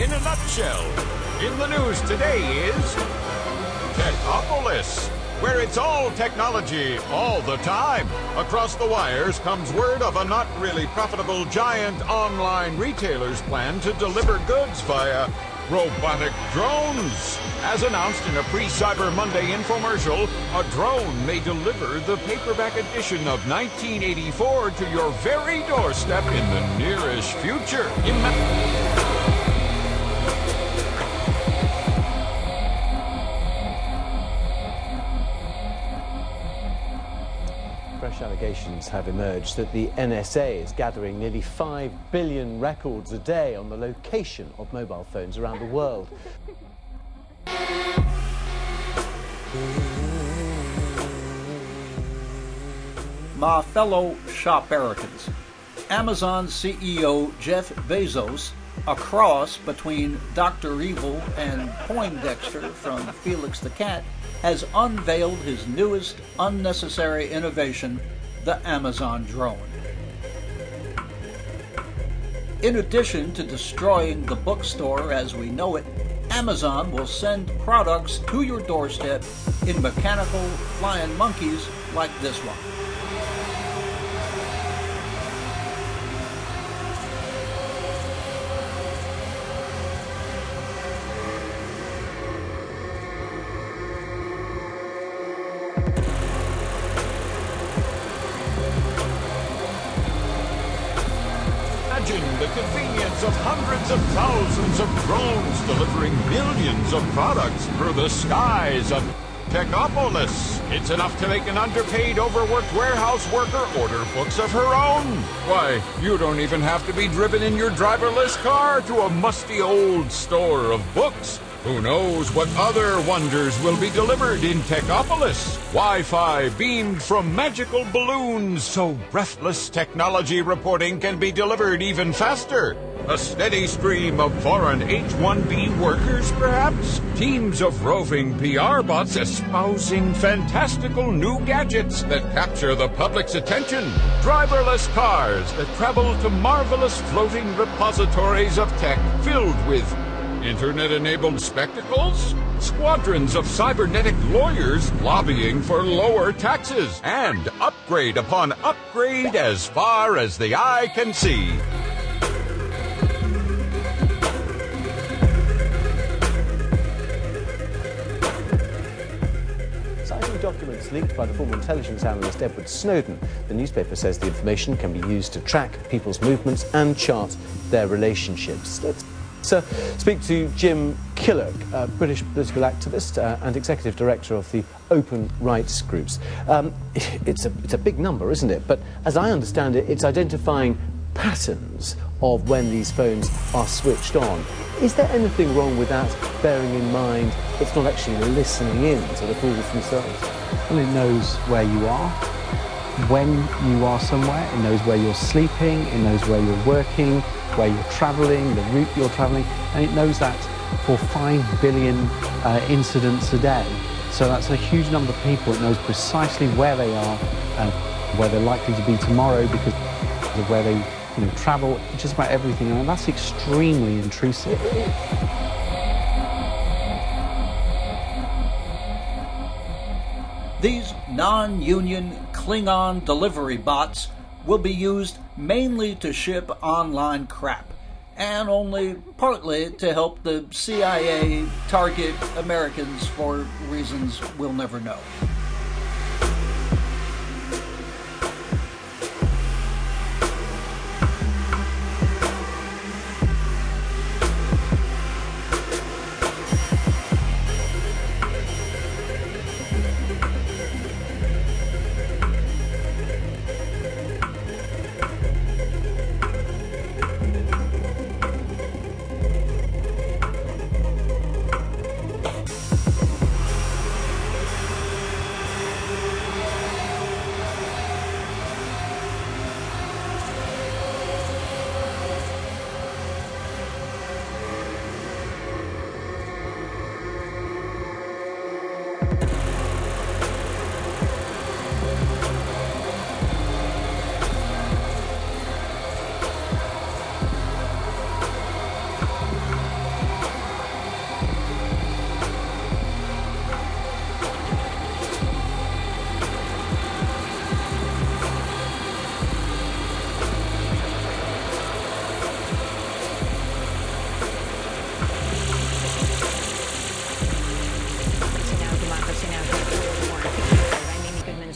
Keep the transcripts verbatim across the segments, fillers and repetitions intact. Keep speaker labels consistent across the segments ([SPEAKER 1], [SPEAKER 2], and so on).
[SPEAKER 1] in a nutshell. In the news today is Techopolis, where it's all technology all the time. Across the wires comes word of a not really profitable giant online retailer's plan to deliver goods via robotic drones. As announced in a pre-Cyber Monday infomercial, a drone may deliver the paperback edition of nineteen eighty-four to your very doorstep in the nearest future. Ima-
[SPEAKER 2] Fresh allegations have emerged that the N S A is gathering nearly five billion records a day on the location of mobile phones around the world.
[SPEAKER 3] My fellow shop-Americans, Amazon C E O Jeff Bezos, a cross between Doctor Evil and Poindexter from Felix the Cat, has unveiled his newest unnecessary innovation, the Amazon drone. In addition to destroying the bookstore as we know it, Amazon will send products to your doorstep in mechanical flying monkeys like this one.
[SPEAKER 1] Imagine the convenience of hundreds of thousands of drones delivering millions of products through the skies of Techopolis. It's enough to make an underpaid, overworked warehouse worker order books of her own. Why, you don't even have to be driven in your driverless car to a musty old store of books. Who knows what other wonders will be delivered in Techopolis? Wi-Fi beamed from magical balloons so breathless technology reporting can be delivered even faster. A steady stream of foreign H one B workers, perhaps? Teams of roving P R bots espousing fantastical new gadgets that capture the public's attention. Driverless cars that travel to marvelous floating repositories of tech filled with Internet-enabled spectacles? Squadrons of cybernetic lawyers lobbying for lower taxes, and upgrade upon upgrade as far as the eye can see.
[SPEAKER 2] Citing documents leaked by the former intelligence analyst Edward Snowden, the newspaper says the information can be used to track people's movements and chart their relationships. Let's So, speak to Jim Killock, a British political activist uh, and executive director of the Open Rights Groups. Um, it's, a, it's a big number, isn't it? But as I understand it, it's identifying patterns of when these phones are switched on. Is there anything wrong with that, bearing in mind it's not actually listening in to the calls themselves?
[SPEAKER 4] Well, it knows where you are, when you are somewhere, it knows where you're sleeping, it knows where you're working, where you're travelling, the route you're travelling, and it knows that for five billion uh, incidents a day. So that's a huge number of people. It knows precisely where they are and where they're likely to be tomorrow because of where they you know, travel, just about everything, and that's extremely intrusive.
[SPEAKER 3] These non-union Klingon delivery bots will be used mainly to ship online crap, and only partly to help the C I A target Americans for reasons we'll never know.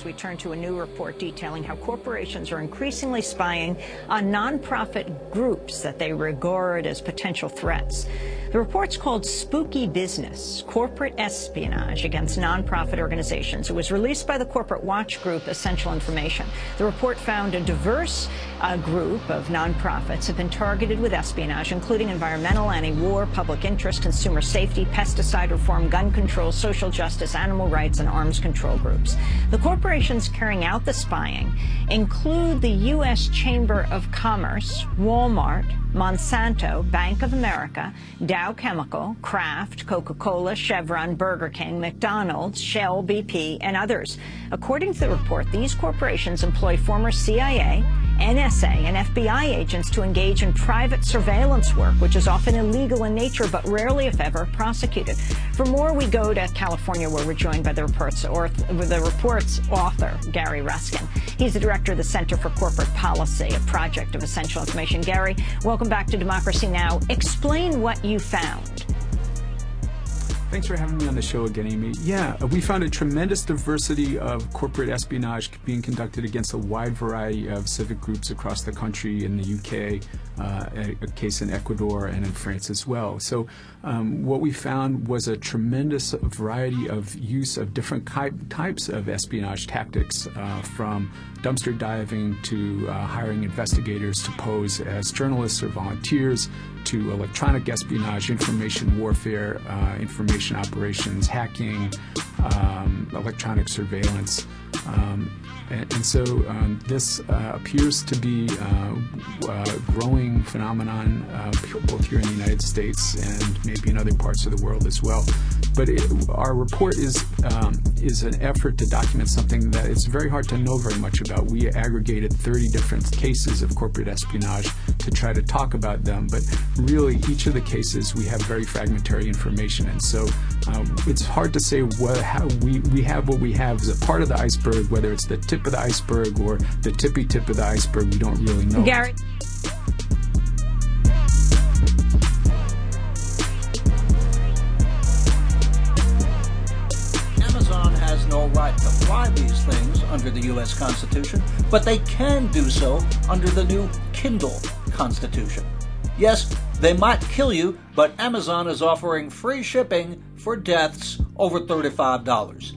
[SPEAKER 5] we turn to a new report detailing how corporations are increasingly spying on nonprofit groups that they regard as potential threats. The report's called Spooky Business, Corporate Espionage Against Nonprofit Organizations. It was released by the corporate watch group Essential Information. The report found a diverse uh, group of nonprofits have been targeted with espionage, including environmental, anti-war, public interest, consumer safety, pesticide reform, gun control, social justice, animal rights, and arms control groups. The corporations carrying out the spying include the U S Chamber of Commerce, Walmart, Monsanto, Bank of America, Dow Chemical, Kraft, Coca-Cola, Chevron, Burger King, McDonald's, Shell, B P, and others. According to the report, these corporations employ former C I A, N S A, and F B I agents to engage in private surveillance work, which is often illegal in nature but rarely, if ever, prosecuted. For more, we go to California, where we're joined by the report's, or, the report's author, Gary Ruskin. He's the director of the Center for Corporate Policy, a project of Essential Information. Gary, welcome back to Democracy Now! Explain what you found.
[SPEAKER 6] Thanks for having me on the show again, Amy. Yeah, we found a tremendous diversity of corporate espionage being conducted against a wide variety of civic groups across the country, in the U K, uh, a, a case in Ecuador, and in France as well. So um, what we found was a tremendous variety of use of different type, types of espionage tactics, uh, from dumpster diving to uh, hiring investigators to pose as journalists or volunteers, to electronic espionage, information warfare, uh, information operations, hacking, um, electronic surveillance. Um, and, and so um, this uh, appears to be uh, a growing phenomenon, uh, both here in the United States and maybe in other parts of the world as well. But it, our report is um, is an effort to document something that it's very hard to know very much about. We aggregated thirty different cases of corporate espionage to try to talk about them, but really each of the cases we have very fragmentary information, and so um, it's hard to say what, how we, we have what we have as a part of the iceberg, whether it's the tip of the iceberg or the tippy tip of the iceberg. We don't really know.
[SPEAKER 5] Gary.
[SPEAKER 3] No right to fly these things under the U S Constitution, but they can do so under the new Kindle Constitution. Yes, they might kill you, but Amazon is offering free shipping for deaths over thirty-five dollars.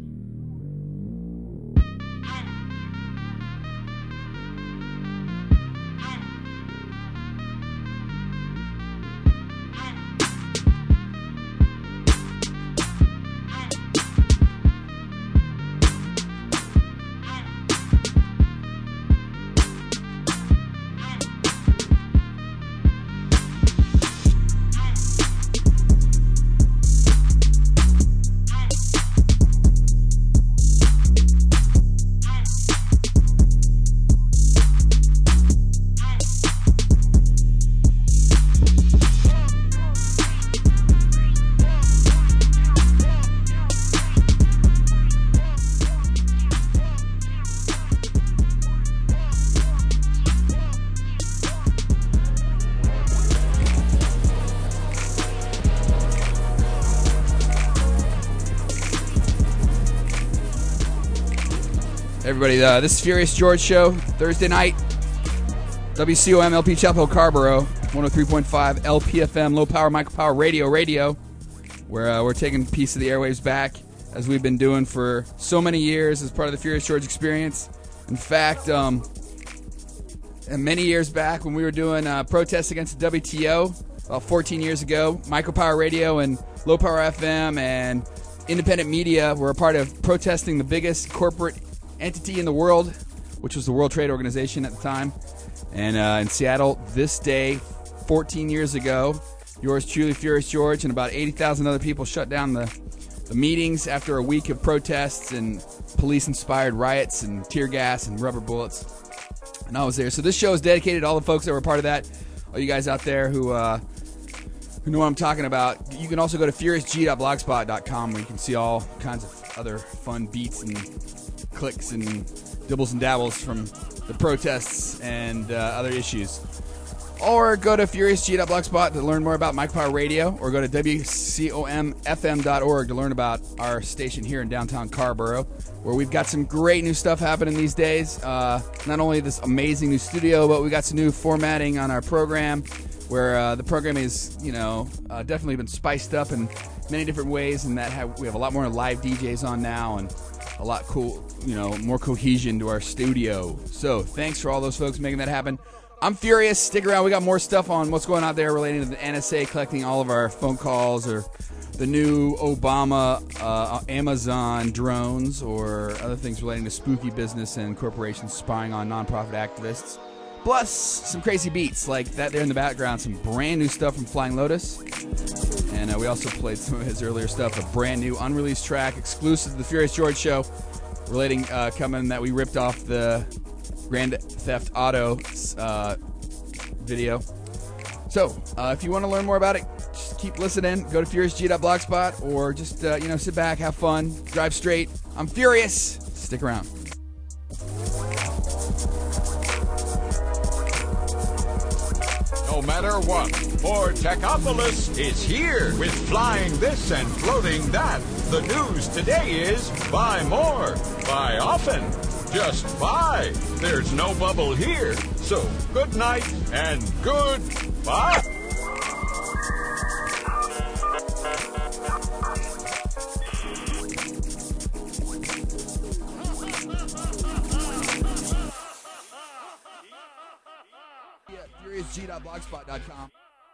[SPEAKER 7] Everybody, uh, this is Furious George Show, Thursday night, W C O M L P Chapel Hill Carborough, one oh three point five L P F M, low power, micro power radio, radio, where uh, we're taking a piece of the airwaves back, as we've been doing for so many years as part of the Furious George experience. In fact, um, many years back when we were doing uh, protests against the W T O, about fourteen years ago, micro power radio and low power F M and independent media were a part of protesting the biggest corporate entity in the world, which was the World Trade Organization at the time. And uh, in Seattle, this day, fourteen years ago, yours truly, Furious George, and about eighty thousand other people shut down the, the meetings after a week of protests and police-inspired riots and tear gas and rubber bullets. And I was there. So this show is dedicated to all the folks that were part of that, all you guys out there who uh, who know what I'm talking about. You can also go to furious g dot blogspot dot com, where you can see all kinds of other fun beats and clicks and dibbles and dabbles from the protests and uh, other issues. Or go to furious g dot blogspot to learn more about Micro Power Radio, or go to w c o m f m dot org to learn about our station here in downtown Carborough. where we've got some great new stuff happening these days. Uh, not only this amazing new studio, but we got some new formatting on our program, where uh, the program is, you know, uh, definitely been spiced up in many different ways, and that have, we have a lot more live D Js on now, and a lot cool, you know, more cohesion to our studio. So thanks for all those folks making that happen. I'm Furious. Stick around. We got more stuff on what's going on there relating to the N S A collecting all of our phone calls, or the new Obama uh, Amazon drones, or other things relating to spooky business and corporations spying on nonprofit activists. Plus, some crazy beats like that there in the background, some brand new stuff from Flying Lotus. And uh, we also played some of his earlier stuff, a brand new unreleased track exclusive to the Furious George Show, relating, uh, coming that we ripped off the Grand Theft Auto uh, video. So, uh, if you want to learn more about it, just keep listening. Go to furious g dot blogspot, or just, uh, you know, sit back, have fun, drive straight. I'm Furious. Stick around.
[SPEAKER 1] No matter what, Ford Techopolis is here with flying this and floating that. The news today is buy more, buy often, just buy. There's no bubble here. So good night and goodbye.
[SPEAKER 7] furious g dot blogspot dot com.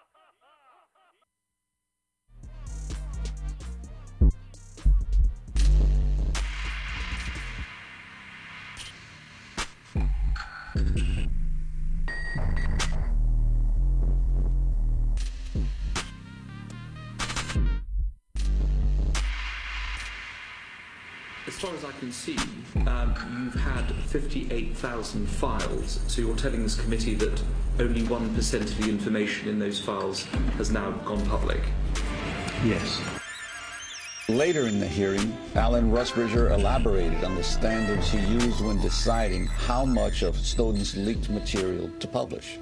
[SPEAKER 8] As far as I can see, um, you've had fifty-eight thousand files, so you're telling this committee that only one percent of the information in those files has now gone public?
[SPEAKER 9] Yes.
[SPEAKER 10] Later in the hearing, Alan Rusbridger elaborated on the standards he used when deciding how much of Snowden's leaked material to publish.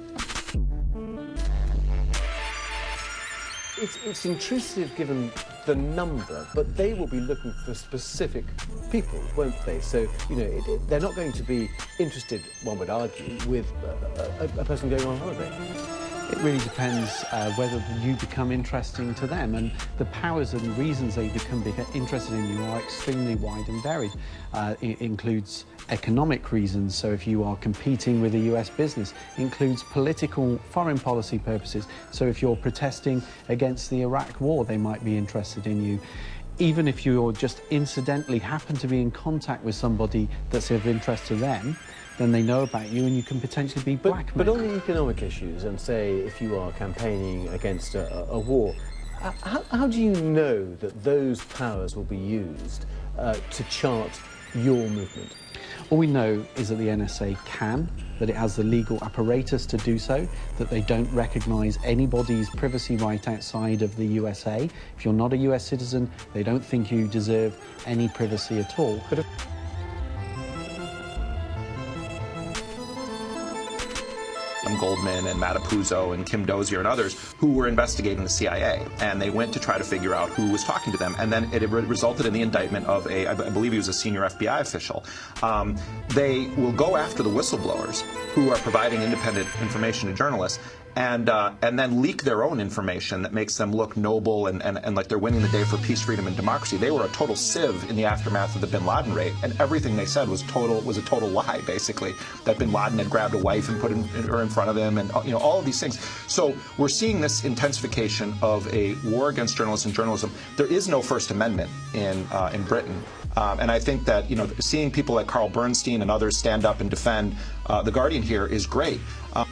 [SPEAKER 2] It's, it's intrusive given the number, but they will be looking for specific people, won't they? So, you know, it, it, they're not going to be interested, one would argue, with a, a, a person going on holiday.
[SPEAKER 4] It really depends uh, whether you become interesting to them, and the powers and reasons they become interested in you are extremely wide and varied. Uh, it includes economic reasons, so if you are competing with a U S business. It includes political foreign policy purposes, so if you're protesting against the Iraq war, they might be interested in you. Even if you're just incidentally happen to be in contact with somebody that's of interest to them, then they know about you and you can potentially be blackmailed.
[SPEAKER 2] But, but on the economic issues, and say if you are campaigning against a, a war, how, how do you know that those powers will be used uh, to chart your movement?
[SPEAKER 4] All we know is that the N S A can, that it has the legal apparatus to do so, that they don't recognise anybody's privacy right outside of the U S A. If you're not a U S citizen, they don't think you deserve any privacy at all. But if
[SPEAKER 11] Goldman and Matapuzzo and Kim Dozier and others who were investigating the C I A, and they went to try to figure out who was talking to them, and then it resulted in the indictment of a, I believe he was a senior F B I official. Um, they will go after the whistleblowers who are providing independent information to journalists, and uh, and then leak their own information that makes them look noble and, and, and like they're winning the day for peace, freedom, and democracy. They were a total sieve in the aftermath of the bin Laden raid, and everything they said was total was a total lie, basically, that bin Laden had grabbed a wife and put in, her in front of him, and you know all of these things. So we're seeing this intensification of a war against journalists and journalism. There is no First Amendment in uh, in Britain. Um, and I think that, you know, seeing people like Carl Bernstein and others stand up and defend uh, The Guardian here is great. Um,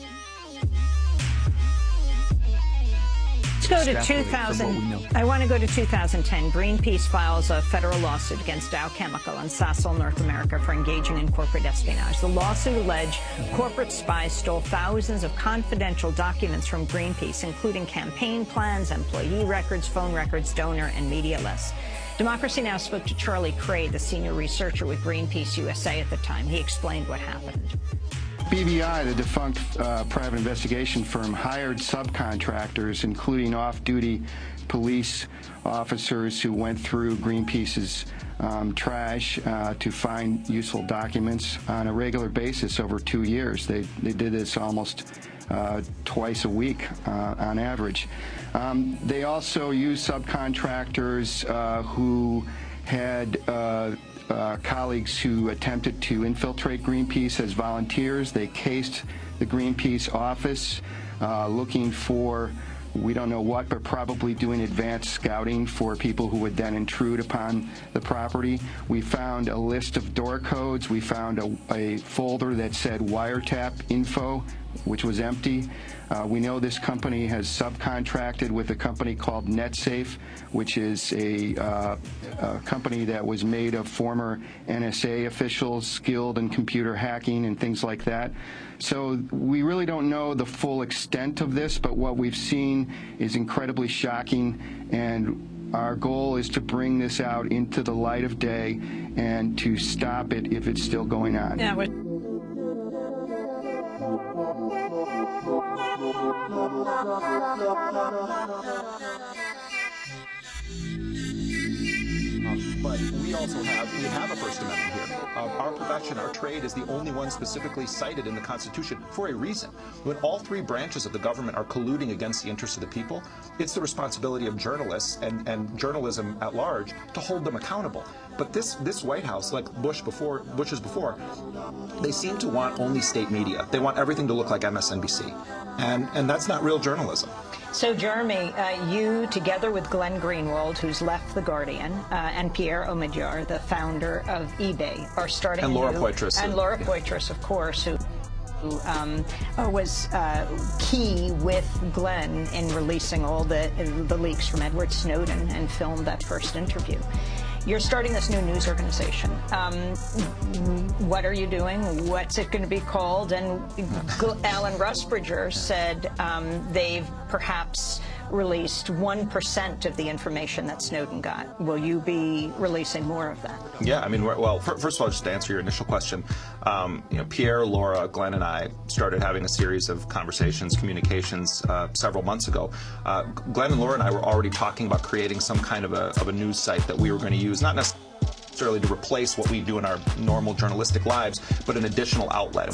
[SPEAKER 5] Let's go to two thousand. I want to go to two thousand ten. Greenpeace files a federal lawsuit against Dow Chemical and Sasol North America for engaging in corporate espionage. The lawsuit alleged corporate spies stole thousands of confidential documents from Greenpeace, including campaign plans, employee records, phone records, donor, and media lists. Democracy Now! Spoke to Charlie Cray, the senior researcher with Greenpeace U S A at the time. He explained what happened.
[SPEAKER 9] B V I, the defunct uh, private investigation firm, hired subcontractors, including off-duty police officers who went through Greenpeace's um, trash uh, to find useful documents on a regular basis over two years. They, they did this almost uh, twice a week uh, on average. Um, they also used subcontractors uh, who had uh, uh, colleagues who attempted to infiltrate Greenpeace as volunteers. They cased the Greenpeace office uh, looking for, we don't know what, but probably doing advanced scouting for people who would then intrude upon the property. We found a list of door codes. We found a, a folder that said wiretap info, which was empty. Uh, we know this company has subcontracted with a company called NetSafe, which is a, uh, a company that was made of former N S A officials skilled in computer hacking and things like that. So we really don't know the full extent of this, but what we've seen is incredibly shocking, and our goal is to bring this out into the light of day and to stop it if it's still going on.
[SPEAKER 5] Yeah, but
[SPEAKER 11] But we also have, we have a First Amendment here. Uh, our profession, our trade is the only one specifically cited in the Constitution for a reason. When all three branches of the government are colluding against the interests of the people, it's the responsibility of journalists and, and journalism at large to hold them accountable. But this, this White House, like Bush before, Bush's before, they seem to want only state media. They want everything to look like M S N B C. And, and that's not real journalism.
[SPEAKER 5] So, Jeremy, uh, you, together with Glenn Greenwald, who's left The Guardian, uh, and Pierre Omidyar, the founder of eBay, are starting
[SPEAKER 11] and Laura
[SPEAKER 5] new,
[SPEAKER 11] Poitras.
[SPEAKER 5] And Laura yeah. Poitras, of course, who, who um, was uh, key with Glenn in releasing all the, the leaks from Edward Snowden and filmed that first interview. You're starting this new news organization. Um, what are you doing? What's it going to be called? And Alan Rusbridger said um, they've perhaps released one percent of the information that Snowden got. Will you be releasing more of that?
[SPEAKER 11] Yeah, I mean, well, first of all, just to answer your initial question, um, you know, Pierre, Laura, Glenn, and I started having a series of conversations, communications uh, several months ago. Uh, Glenn and Laura and I were already talking about creating some kind of a, of a news site that we were going to use, not necessarily to replace what we do in our normal journalistic lives, but an additional outlet.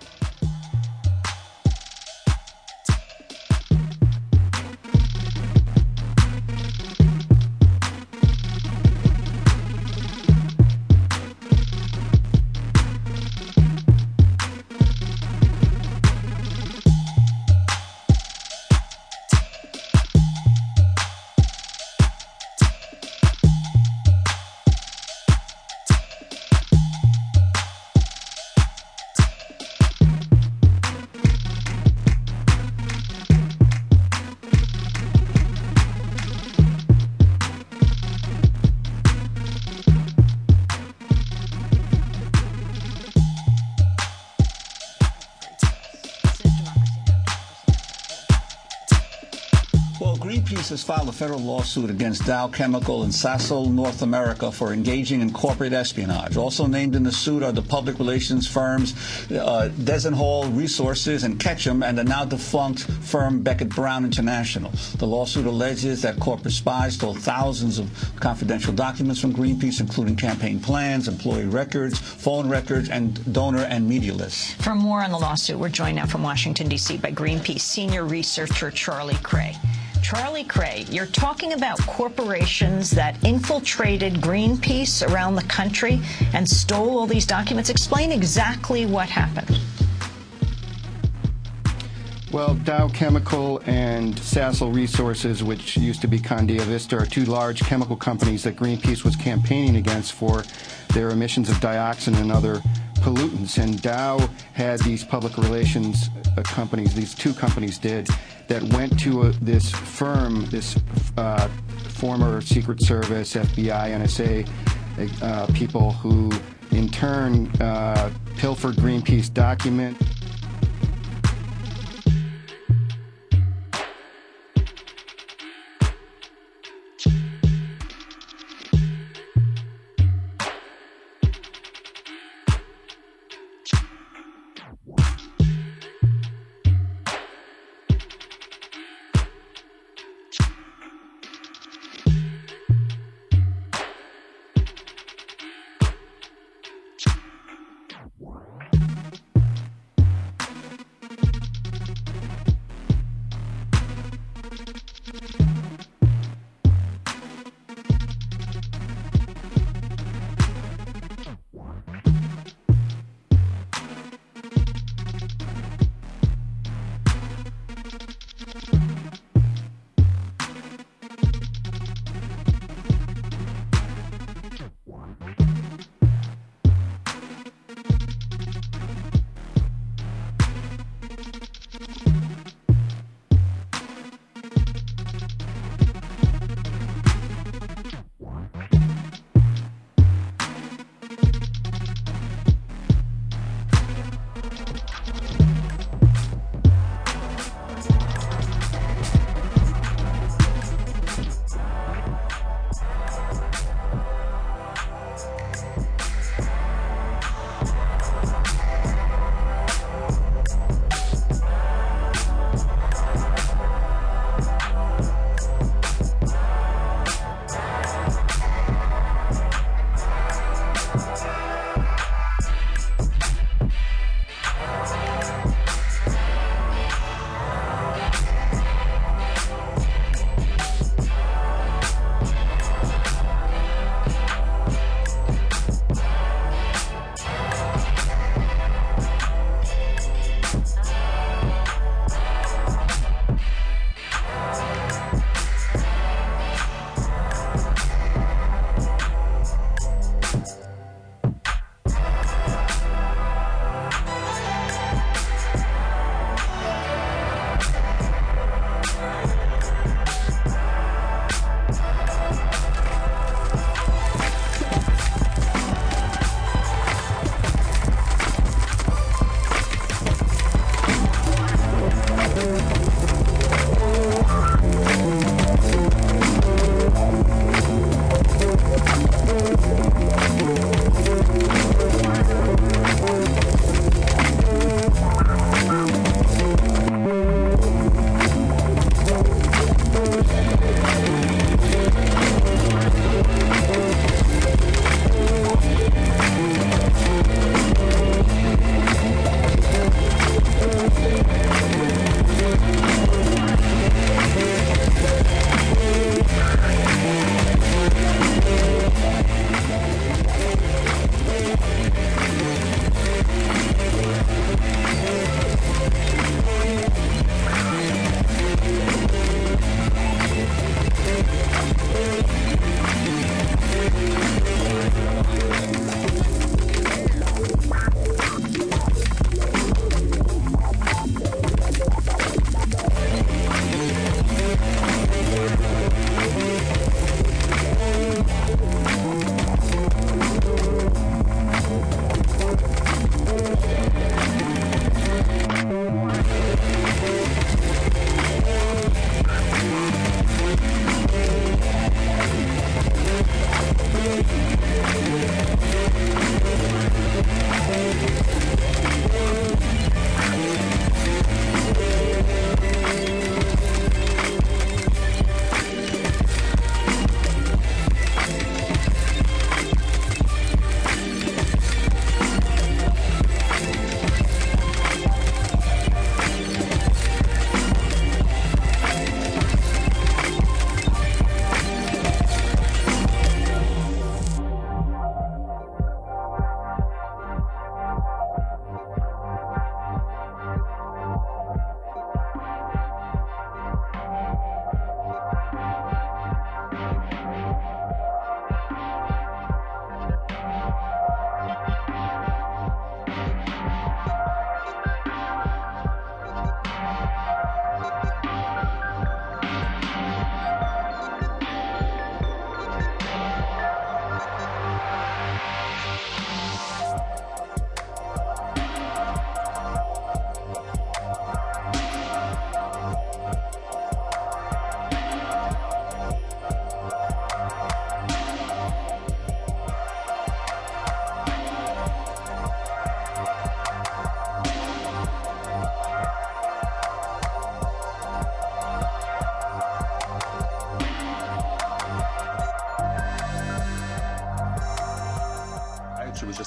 [SPEAKER 10] Has filed a federal lawsuit against Dow Chemical and Sasol North America for engaging in corporate espionage. Also named in the suit are the public relations firms uh, Desenhall Resources and Ketchum and the now defunct firm Beckett Brown International. The lawsuit alleges that corporate spies stole thousands of confidential documents from Greenpeace, including campaign plans, employee records, phone records, and donor and media lists.
[SPEAKER 5] For more on the lawsuit, we're joined now from Washington, D C by Greenpeace senior researcher Charlie Cray. Charlie Cray, you're talking about corporations that infiltrated Greenpeace around the country and stole all these documents. Explain exactly what happened.
[SPEAKER 9] Well, Dow Chemical and Sasol Resources, which used to be Condia Vista, are two large chemical companies that Greenpeace was campaigning against for their emissions of dioxin and other pollutants. And Dow had these public relations uh, companies, these two companies did, that went to uh, this firm, this uh, former Secret Service, F B I, N S A uh, people who in turn uh, pilfered Greenpeace document.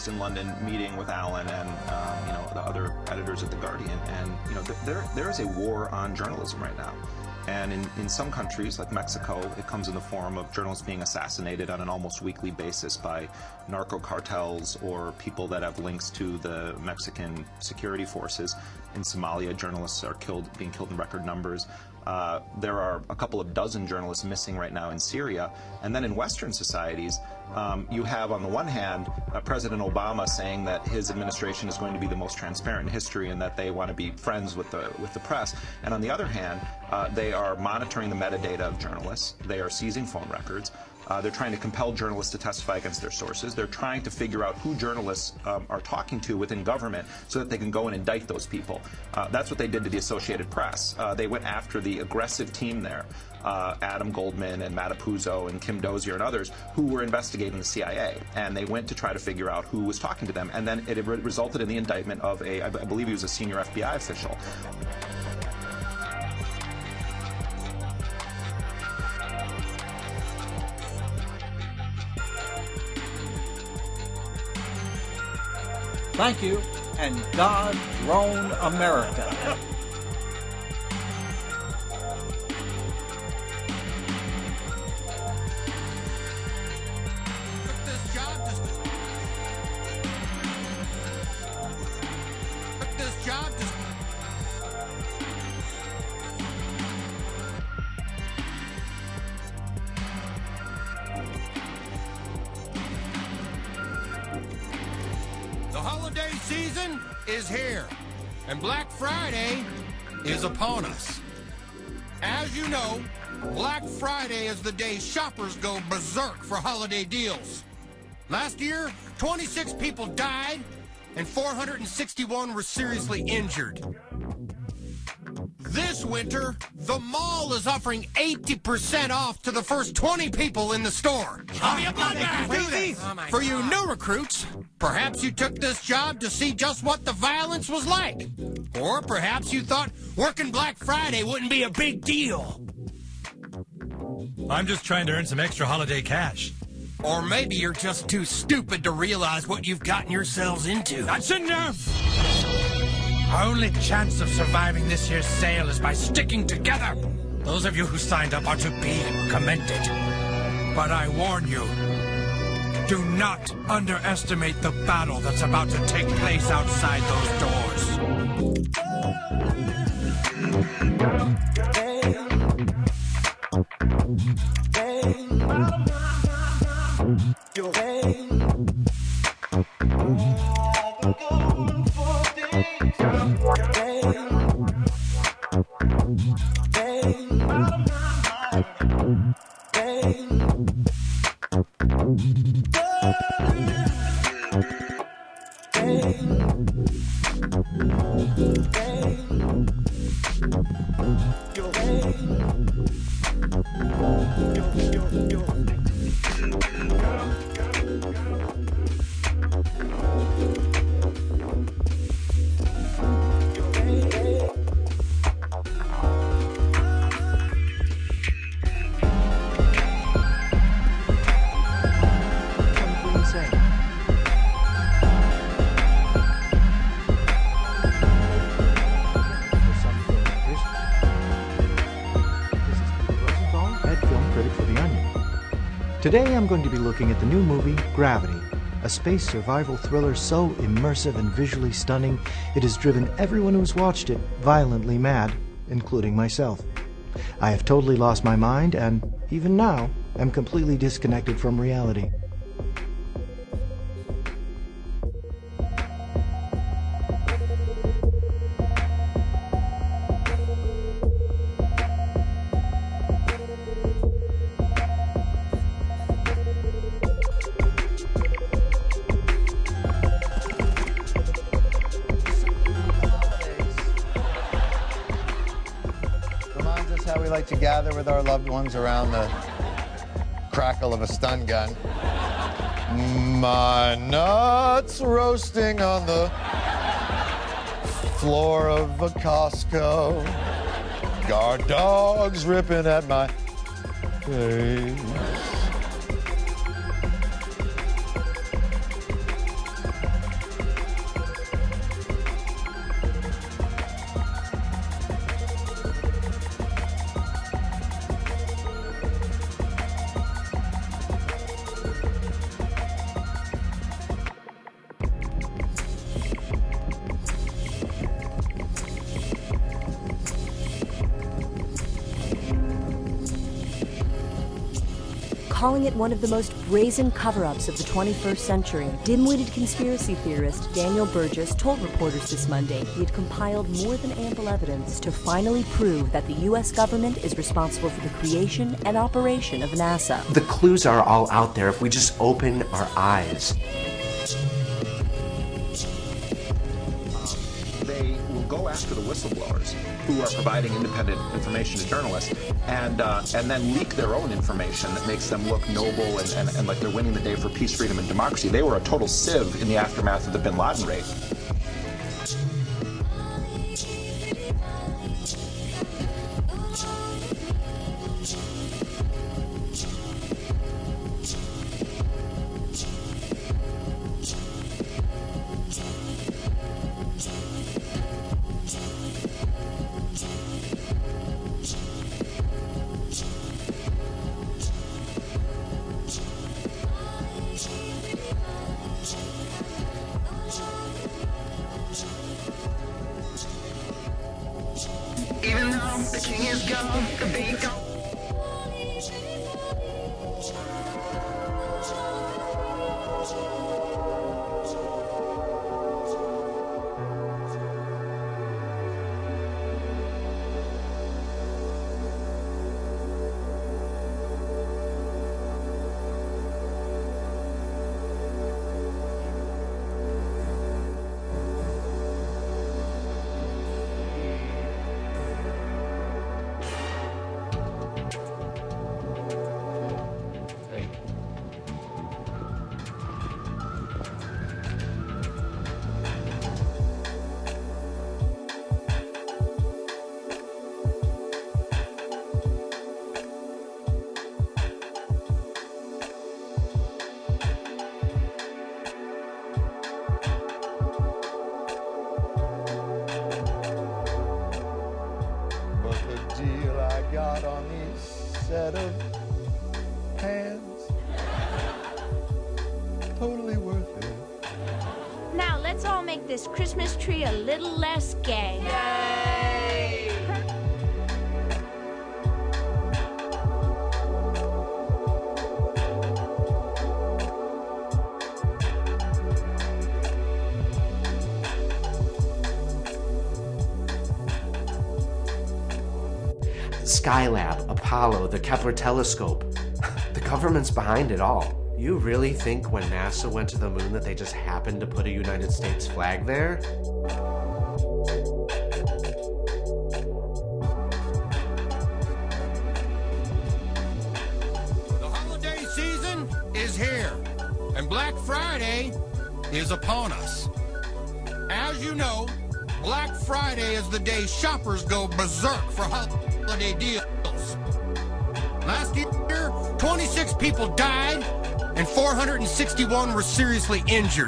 [SPEAKER 11] just in London meeting with Alan and um, you know the other editors at The Guardian, and you know th- there there is a war on journalism right now. And in, in some countries, like Mexico, it comes in the form of journalists being assassinated on an almost weekly basis by narco cartels or people that have links to the Mexican security forces. In Somalia, journalists are killed, being killed in record numbers. Uh, there are a couple of dozen journalists missing right now in Syria. And then in Western societies, um, you have, on the one hand, uh, President Obama saying that his administration is going to be the most transparent in history and that they want to be friends with the with the press. And on the other hand, uh, they are monitoring the metadata of journalists. They are seizing phone records. Uh, they're trying to compel journalists to testify against their sources. They're trying to figure out who journalists um, are talking to within government so that they can go and indict those people. Uh, that's what they did to the Associated Press. Uh, they went after the aggressive team there, uh, Adam Goldman and Matt Apuzzo and Kim Dozier and others, who were investigating the C I A. And they went to try to figure out who was talking to them. And then it re- resulted in the indictment of a, I, b- I believe he was a senior F B I official.
[SPEAKER 3] Thank you, and God grown America.
[SPEAKER 12] Season is here, and Black Friday is upon us. As you know, Black Friday is the day shoppers go berserk for holiday deals. Last year, twenty-six people died and four hundred sixty-one were seriously injured. This winter, the mall is offering eighty percent off to the first twenty people in the store. I'll be a bloodbath. Do this. Oh For you new recruits, perhaps you took this job to see just what the violence was like. Or perhaps you thought working Black Friday wouldn't be a big deal.
[SPEAKER 13] I'm just trying to earn some extra holiday cash.
[SPEAKER 12] Or maybe you're just too stupid to realize what you've gotten yourselves into.
[SPEAKER 13] That's enough! Our only chance of surviving this year's sale is by sticking together. Those of you who signed up are to be commended. But I warn you, do not underestimate the battle that's about to take place outside those doors.
[SPEAKER 14] Today I'm going to be looking at the new movie, Gravity, a space survival thriller so immersive and visually stunning it has driven everyone who's watched it violently mad, including myself. I have totally lost my mind and, even now, am completely disconnected from reality.
[SPEAKER 15] To gather with our loved ones around the crackle of a stun gun. My nuts roasting on the floor of a Costco. Guard dogs ripping at my face.
[SPEAKER 16] calling it one of the most brazen cover-ups of the twenty-first century. Dim-witted conspiracy theorist Daniel Burgess told reporters this Monday he had compiled more than ample evidence to finally prove that the U S government is responsible for the creation and operation of NASA.
[SPEAKER 17] The clues are all out there if we just open our eyes.
[SPEAKER 11] They will go after the whistleblowers who are providing independent information to journalists and uh, and then leak their own information that makes them look noble and, and, and like they're winning the day for peace, freedom, and democracy. They were a total sieve in the aftermath of the bin Laden raid.
[SPEAKER 18] Even though the king is gone, the beat gone.
[SPEAKER 15] Set of hands, totally worth it.
[SPEAKER 19] Now let's all make this Christmas tree a little less gay. Yay!
[SPEAKER 17] Skylab, Apollo, the Kepler telescope. The government's behind it all. You really think when NASA went to the moon that they just happened to put a United States flag there?
[SPEAKER 12] The holiday season is here, and Black Friday is upon us. As you know, Black Friday is the day shoppers go berserk for holiday deals. Last year, twenty-six people died and four hundred sixty-one were seriously injured.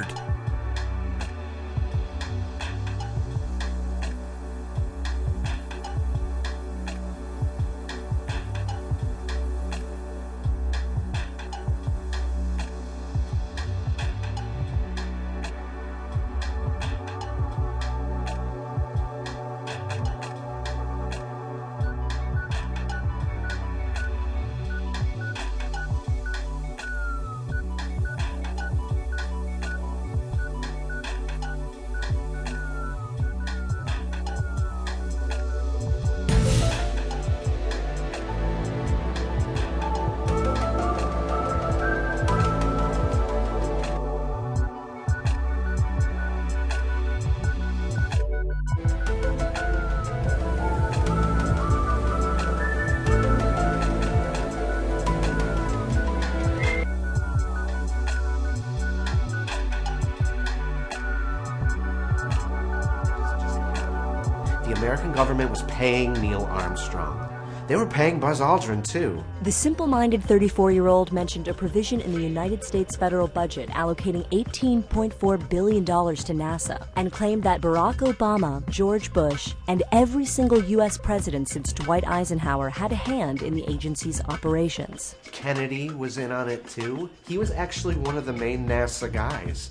[SPEAKER 17] The American government was paying Neil Armstrong. They were paying Buzz Aldrin, too.
[SPEAKER 16] The simple-minded thirty-four-year-old mentioned a provision in the United States federal budget allocating eighteen point four billion dollars to NASA and claimed that Barack Obama, George Bush, and every single U S president since Dwight Eisenhower had a hand in the agency's operations.
[SPEAKER 17] Kennedy was in on it, too. He was actually one of the main NASA guys.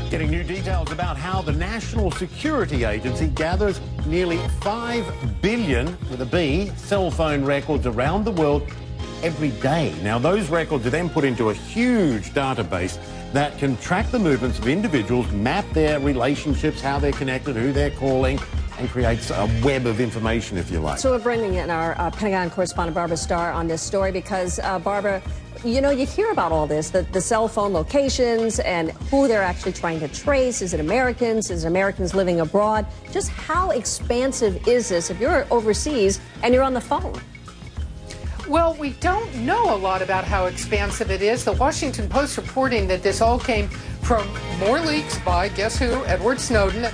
[SPEAKER 20] Getting new details about how the National Security Agency gathers nearly five billion, with a B, cell phone records around the world every day. Now, those records are then put into a huge database that can track the movements of individuals, map their relationships, how they're connected, who they're calling, and creates a web of information, if you like.
[SPEAKER 21] So we're bringing in our uh, Pentagon correspondent Barbara Starr on this story because, uh, Barbara, you know, you hear about all this, the, the cell phone locations and who they're actually trying to trace. Is it Americans? Is it Americans living abroad? Just how expansive is this if you're overseas and you're on the phone?
[SPEAKER 22] Well, we don't know a lot about how expansive it is. The Washington Post reporting that this all came from more leaks by, guess who, Edward Snowden.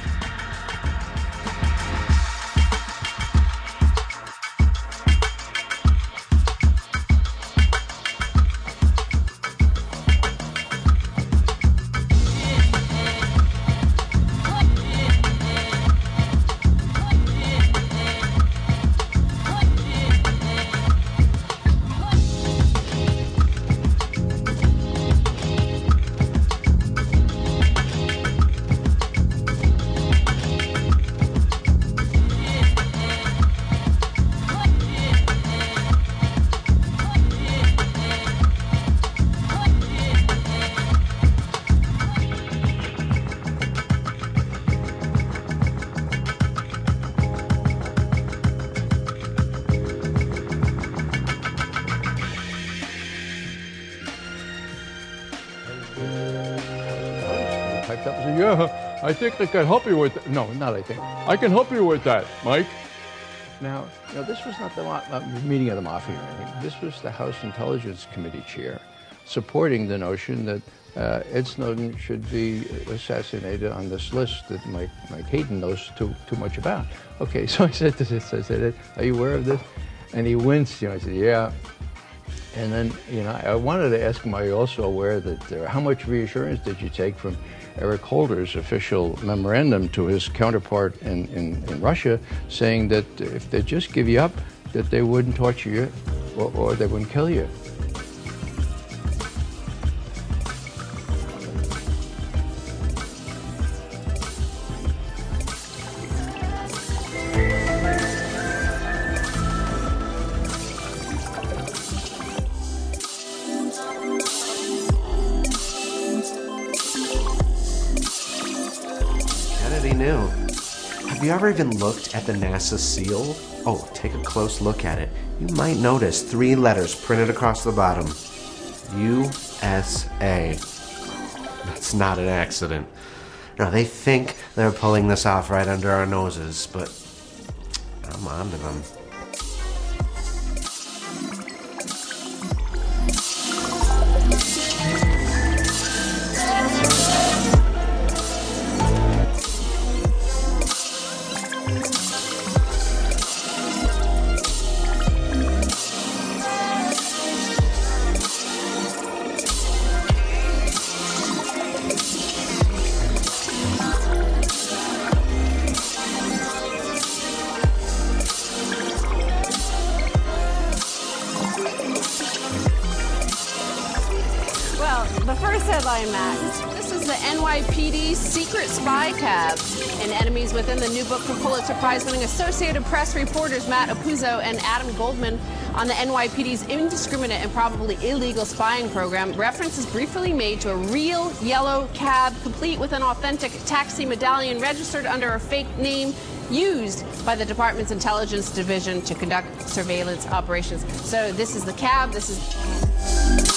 [SPEAKER 23] Yeah, I think I can help you with that. No, not I think. I can help you with that, Mike.
[SPEAKER 24] Now, you know, this was not the uh, meeting of the mafia or anything. This was the House Intelligence Committee chair supporting the notion that uh, Ed Snowden should be assassinated on this list that Mike, Mike Hayden knows too, too much about. Okay, so I said to this, I said, are you aware of this? And he winced, you know, I said, yeah. And then, you know, I wanted to ask him, are you also aware that, uh, how much reassurance did you take from Eric Holder's official memorandum to his counterpart in, in, in Russia, saying that if they just give you up, that they wouldn't torture you or, or they wouldn't kill you?
[SPEAKER 17] Have you ever even looked at the NASA seal? Oh, take a close look at it. You might notice three letters printed across the bottom. U S A. That's not an accident. Now, they think they're pulling this off right under our noses, but I'm on to them.
[SPEAKER 25] This is the N Y P D secret spy cab. And enemies within the new book from Pulitzer Prize-winning Associated Press reporters Matt Apuzzo and Adam Goldman on the N Y P D's indiscriminate and probably illegal spying program. Reference is briefly made to a real yellow cab, complete with an authentic taxi medallion registered under a fake name, used by the department's intelligence division to conduct surveillance operations. So this is the cab. This is...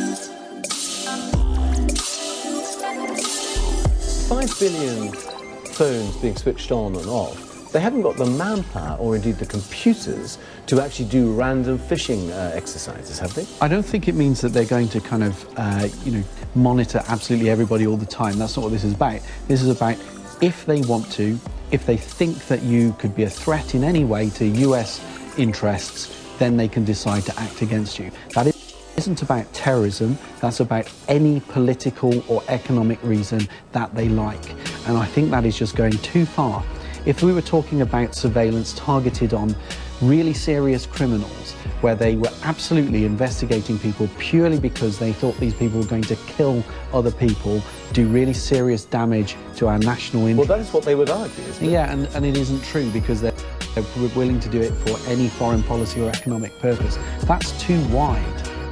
[SPEAKER 2] Five billion phones being switched on and off. They haven't got the manpower or indeed the computers to actually do random phishing uh, exercises, have they?
[SPEAKER 4] I don't think it means that they're going to kind of, uh, you know, monitor absolutely everybody all the time. That's not what this is about. This is about if they want to, if they think that you could be a threat in any way to U S interests, then they can decide to act against you. That is isn't about terrorism, that's about any political or economic reason that they like. And I think that is just going too far. If we were talking about surveillance targeted on really serious criminals, where they were absolutely investigating people purely because they thought these people were going to kill other people, do really serious damage to our national interest.
[SPEAKER 2] Well, that is what they would argue, isn't it?
[SPEAKER 4] Yeah, and, and it isn't true, because they're, they're willing to do it for any foreign policy or economic purpose. That's too wide.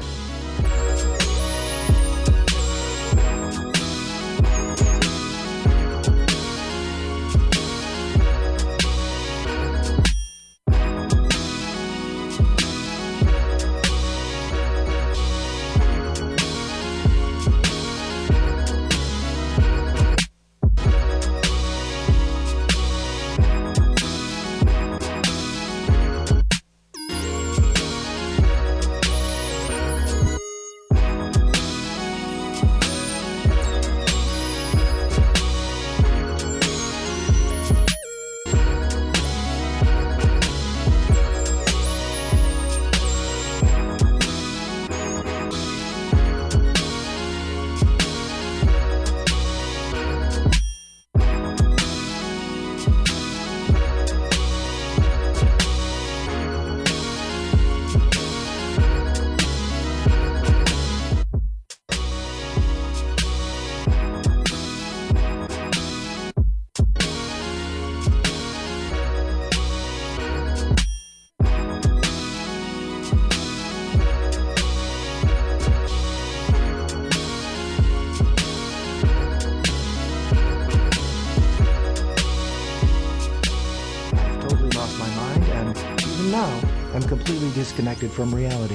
[SPEAKER 14] Completely disconnected from reality.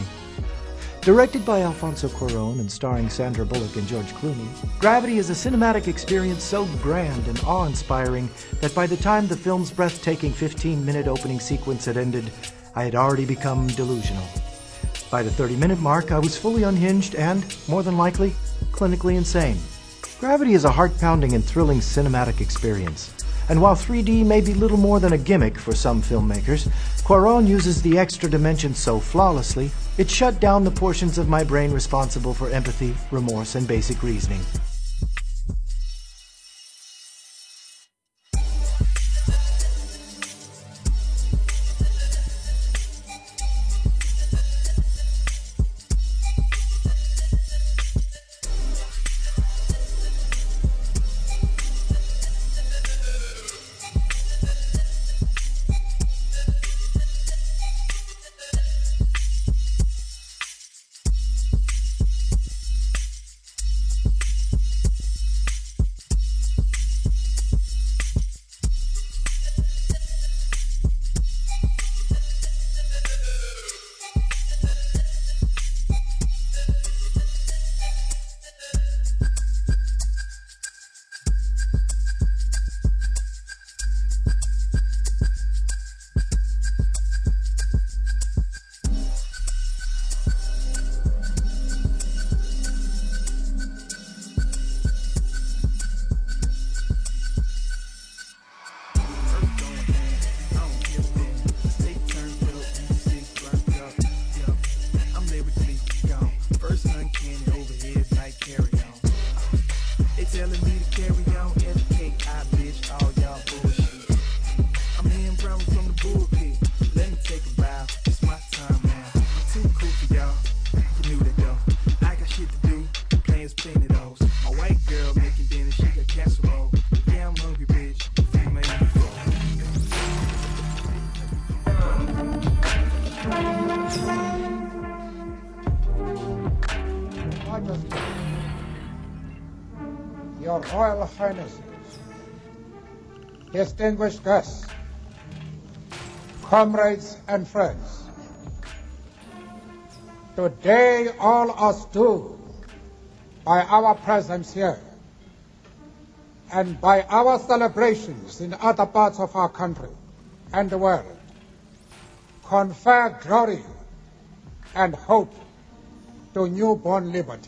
[SPEAKER 14] Directed by Alfonso Cuarón and starring Sandra Bullock and George Clooney, Gravity is a cinematic experience so grand and awe-inspiring that by the time the film's breathtaking fifteen-minute opening sequence had ended, I had already become delusional. By the thirty-minute mark, I was fully unhinged and, more than likely, clinically insane. Gravity is a heart-pounding and thrilling cinematic experience. And while three D may be little more than a gimmick for some filmmakers, Cuarón uses the extra dimension so flawlessly, it shut down the portions of my brain responsible for empathy, remorse, and basic reasoning.
[SPEAKER 1] Your Royal Highnesses, distinguished guests, comrades and friends, today all us do, by our presence here, and by our celebrations in other parts of our country and the world, confer glory and hope to newborn liberty.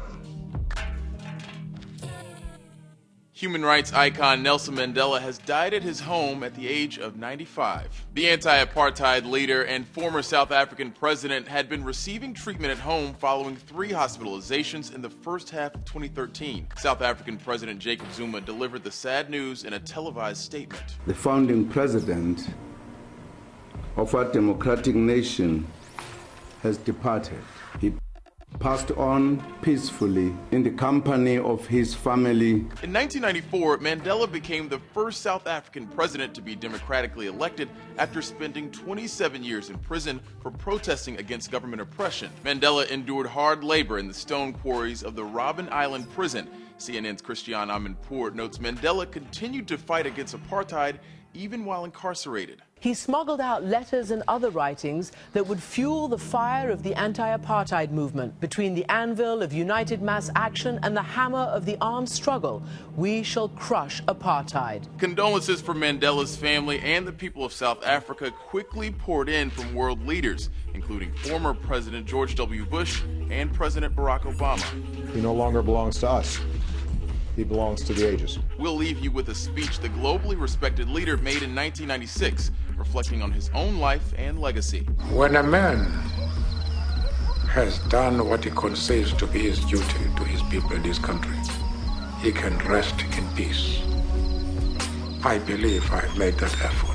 [SPEAKER 6] Human rights icon Nelson Mandela has died at his home at the age of ninety-five. The anti-apartheid leader and former South African president had been receiving treatment at home following three hospitalizations in the first half of twenty thirteen. South African President Jacob Zuma delivered the sad news in a televised statement.
[SPEAKER 7] The founding president
[SPEAKER 5] of our democratic nation has departed. He passed on peacefully in the company of his family.
[SPEAKER 6] In nineteen ninety-four, Mandela became the first South African president to be democratically elected after spending twenty-seven years in prison for protesting against government oppression. Mandela endured hard labor in the stone quarries of the Robben Island prison. C N N's Christiane Amanpour notes Mandela continued to fight against apartheid even while incarcerated.
[SPEAKER 7] He smuggled out letters and other writings that would fuel the fire of the anti-apartheid movement. Between the anvil of united mass action and the hammer of the armed struggle, we shall crush apartheid.
[SPEAKER 6] Condolences for Mandela's family and the people of South Africa quickly poured in from world leaders, including former President George W. Bush and President Barack Obama.
[SPEAKER 8] He no longer belongs to us. He belongs to the ages.
[SPEAKER 6] We'll leave you with a speech the globally respected leader made in nineteen ninety-six, reflecting on his own life and legacy.
[SPEAKER 9] When a man has done what he considers to be his duty to his people in this country, he can rest in peace. I believe I've made that effort.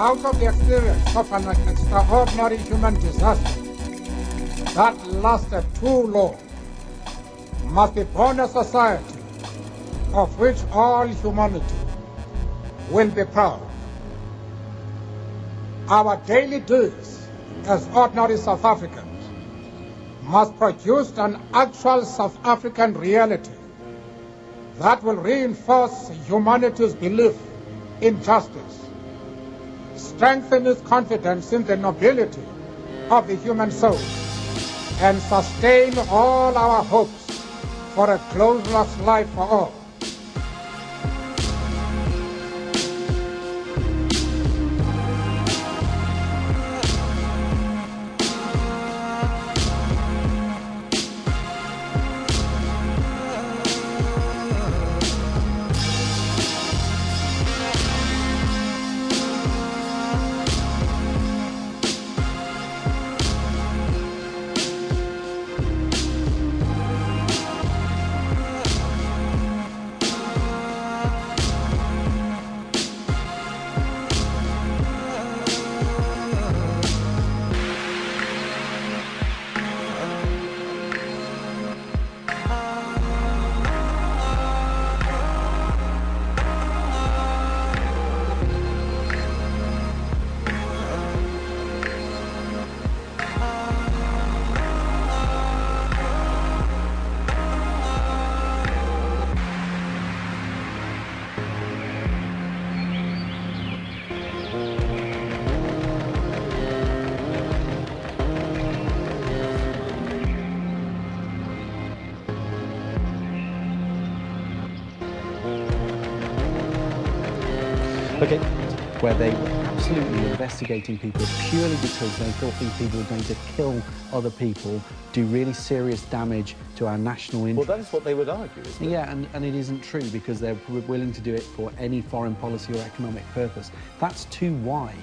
[SPEAKER 1] out of the experience of an extraordinary human disaster that lasted too long must be born a society of which all humanity will be proud. Our daily deeds as ordinary South Africans must produce an actual South African reality that will reinforce humanity's belief in justice, strengthen its confidence in the nobility of the human soul, and sustain all our hopes for a glorious life for all.
[SPEAKER 4] Okay. Where they were absolutely investigating people purely because they thought these people were going to kill other people, do really serious damage to our national interest.
[SPEAKER 2] Well, that's what they would argue, isn't it?
[SPEAKER 4] Yeah, and, and it isn't true because they're willing to do it for any foreign policy or economic purpose. That's too wide.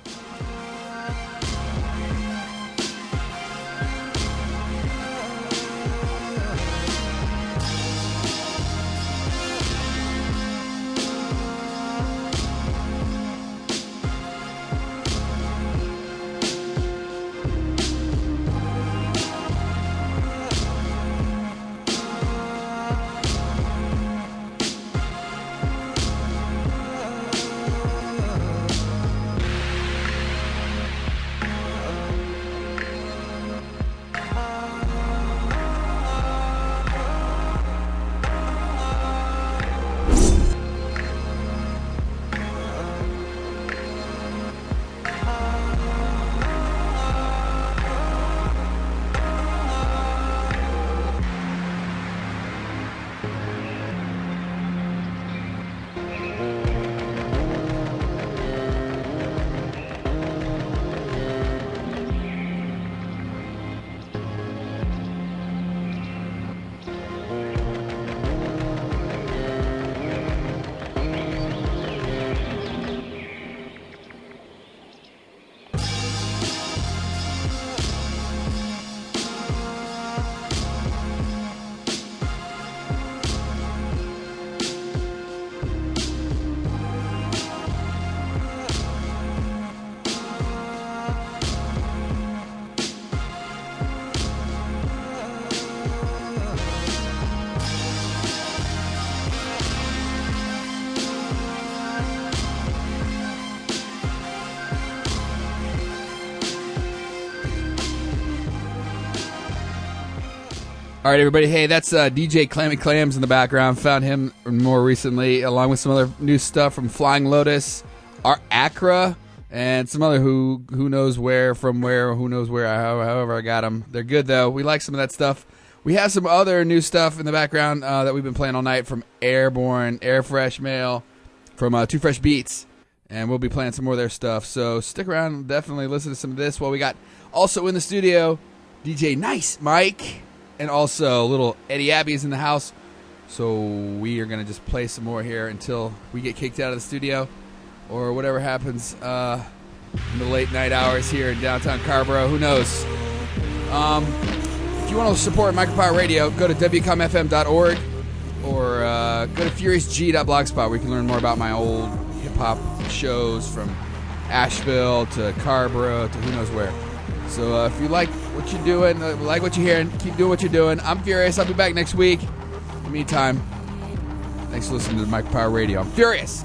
[SPEAKER 3] All right, everybody. Hey, that's uh, D J Clammy Clams in the background. Found him more recently, along with some other new stuff from Flying Lotus, Our Accra, and some other who who knows where, from where, who knows where, however I got them. They're good, though. We like some of that stuff. We have some other new stuff in the background uh, that we've been playing all night from Airborne, Air Fresh Mail, from uh, Too Fresh Beats, and we'll be playing some more of their stuff. So stick around and definitely listen to some of this. While we got also in the studio, D J Nice Mike. And also, little Eddie Abbey's in the house. So we are going to just play some more here until we get kicked out of the studio or whatever happens uh, in the late night hours here in downtown Carrboro. Who knows? Um, if you want to support Micropower Radio, go to W C O M F M dot org or uh, go to furious g dot blogspot where you can learn more about my old hip-hop shows from Asheville to Carborough to who knows where. So uh, if you like what you're doing, uh, like what you're hearing, keep doing what you're doing. I'm Furious. I'll be back next week. In the meantime, thanks for listening to Mike Power Radio. I'm Furious.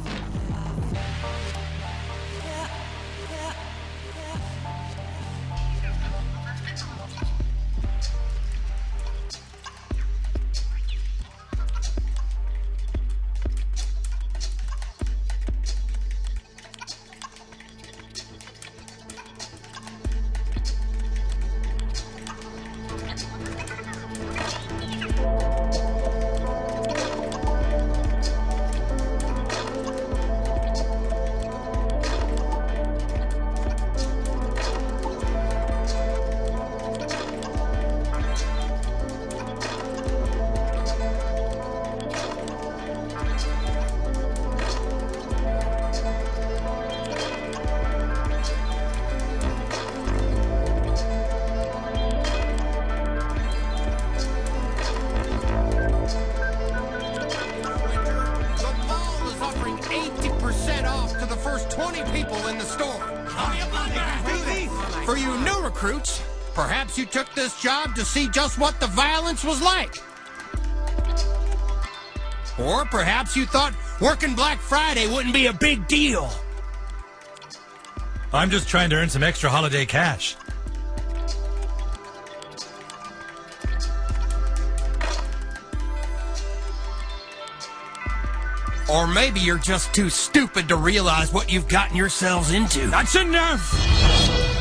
[SPEAKER 12] Perhaps you took this job to see just what the violence was like. Or perhaps you thought working Black Friday wouldn't be a big deal.
[SPEAKER 10] I'm just trying to earn some extra holiday cash.
[SPEAKER 12] Or maybe you're just too stupid to realize what you've gotten yourselves into.
[SPEAKER 10] That's enough!